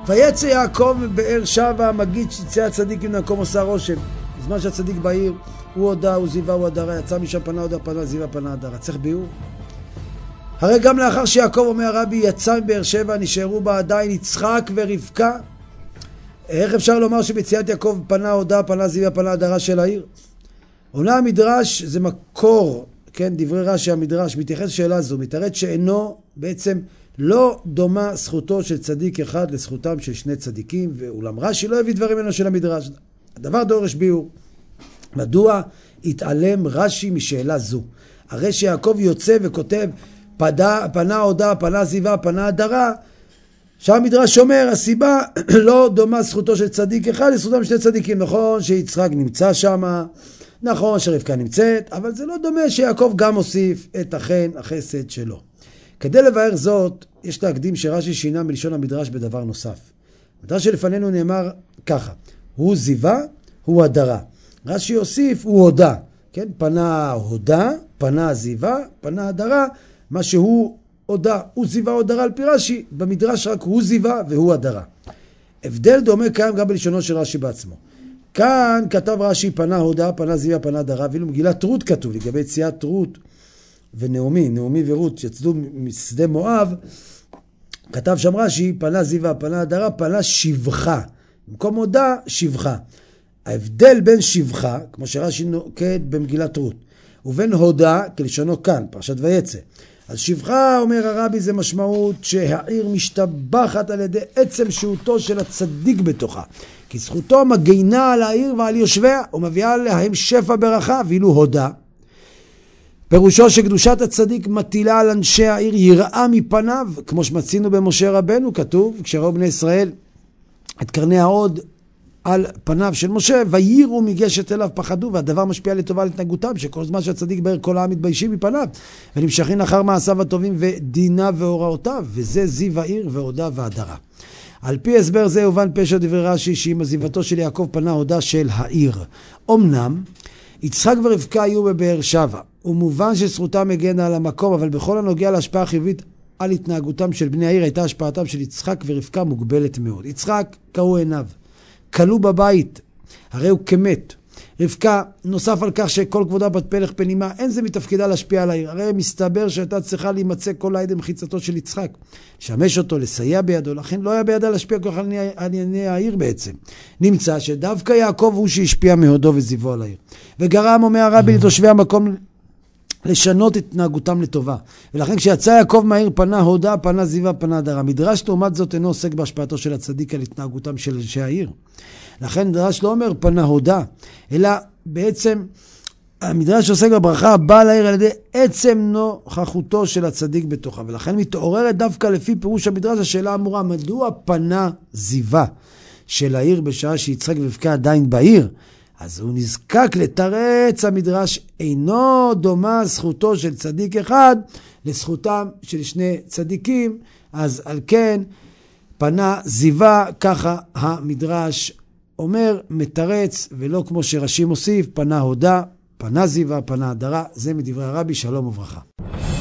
ויצא יעקב מבאר שבע, מגיד שיצא הצדיק מן המקום עושה רושם. בזמן שהצדיק בעיר, הוא הודה, הוא זיווה, הוא הדרה, יצא משם פנה הודה, פנה זיווה, פנה הדרה. צריך ביאור. הרי גם לאחר שיעקב אומר הרבי, יצא מבאר שבע, נשארו בה עדיין יצחק ורבקה. איך אפשר לומר שבציאת יעקב פנה הודה, פנה זיווה, פנה הדרה של העיר? עונה המדרש זה מקור, כן, דברי רש"י המדרש, מתייחס לשאלה זו, מתארת שאינו בעצם לא דומה זכותו של צדיק אחד לזכותם של שני צדיקים, ואולם רש"י לא הביא דברים ממנו של המדרש. הדבר דורש ביאור. מדוע התעלם רש"י משאלה זו? הרי שיעקב יוצא וכותב פנה הודה, פנה זיווה, פנה הדרה, שהמדרש אומר הסיבה לא דומה זכותו של צדיק אחד לזכותם של שני צדיקים. נכון שיצחק נמצא שם, נכון שרבקה נמצאת, אבל זה לא דומה שיעקב גם הוסיף את החן החסד שלו. כדי לבאר זאת, יש להקדים שרש"י שינה מלשון המדרש בדבר נוסף. המדרש שלפנינו נאמר ככה, הוא זיווה, הוא הדרה. רש"י יוסיף, הוא הודה. כן? פנה הודה, פנה זיווה, פנה הדרה, מה שהוא הודה, הוא זיווה או הדרה על פי רש"י, במדרש רק הוא זיווה והוא הדרה. הבדל דומה קיים גם בלשונו של רש"י בעצמו. כאן כתב רש"י פנה הודה, פנה זיווה, פנה הדרה, ואילו מגילת רות כתוב לגבי יציאת רות ונעמי, נעמי ורות שיצאו משדה מואב, כתב שם רש"י פנה זיווה, פנה הדרה, פנה שבחה. במקום הודה, שבחה. ההבדל בין שבחה, כמו שרש"י נוקט במגילת רות, ובין הודה, כלשונו כאן, פרשת ויצא. אז שבחה, אומר הרבי, זה משמעות שהעיר משתבחת על ידי עצם שהותו של הצדיק בתוכה. כי זכותו מגינה על העיר ועל יושביה, ומביאה להם שפע ברכה, ואילו הודה. פירושו שקדושת הצדיק מטילה על אנשי העיר יראה מפניו, כמו שמצינו במשה רבנו, כתוב, כשראו בני ישראל את קרני העוד על פניו של משה, ויראו מגשת אליו פחדו, והדבר משפיע לטובה על התנהגותם, שכל זמן שהצדיק בעיר כל העם מתביישים מפניו, ונמשכים אחר מעשיו הטובים ודינה והוראותיו, וזה זיו העיר והודה והדרה. על פי הסבר זה הובן פשר דברי רש"י, שעם עזיבתו של יעקב פנה הודה של העיר. אמנם, יצחק ורבקה היו בבאר שבע, ומובן שזכותם הגנה על המקום, אבל בכל הנוגע להשפעה החיובית על התנהגותם של בני העיר, הייתה השפעתם של יצחק ורבקה מוגבלת מאוד. יצחק קראו עיניו, כלו בבית, הרי הוא כמת. רבקה, נוסף על כך שכל כבודה בת פלח פנימה, אין זה מתפקידה להשפיע על העיר. הרי מסתבר שהייתה צריכה להימצא כל העדה מחיצתו של יצחק, לשמש אותו, לסייע בידו, לכן לא היה בידה להשפיע כל כך על ענייני העיר בעצם. נמצא שדווקא יעקב הוא שהשפיע מהודו וזיוו על העיר. וגרם, אומר הרבי, לתושבי המקום לשנות את התנהגותם לטובה. ולכן כשיצא יעקב מהעיר פנה הודה, פנה זיווה, פנה הדרה. מדרש לעומת זאת אינו עוסק בהשפעתו של הצדיק על התנהגותם של אנשי העיר. לכן מדרש לא אומר פנה הודה, אלא בעצם המדרש עוסק בברכה הבאה לעיר על ידי עצם נוכחותו של הצדיק בתוכה. ולכן מתעוררת דווקא לפי פירוש המדרש השאלה האמורה, מדוע פנה זיווה של העיר בשעה שיצחק ורבקה עדיין בעיר? אז הוא נזקק לתרץ המדרש, אינו דומה זכותו של צדיק אחד לזכותם של שני צדיקים, אז על כן פנה זיווה, ככה המדרש אומר, מתרץ, ולא כמו שרש"י מוסיף, פנה הודה, פנה זיווה, פנה הדרה. זה מדברי הרבי, שלום וברכה.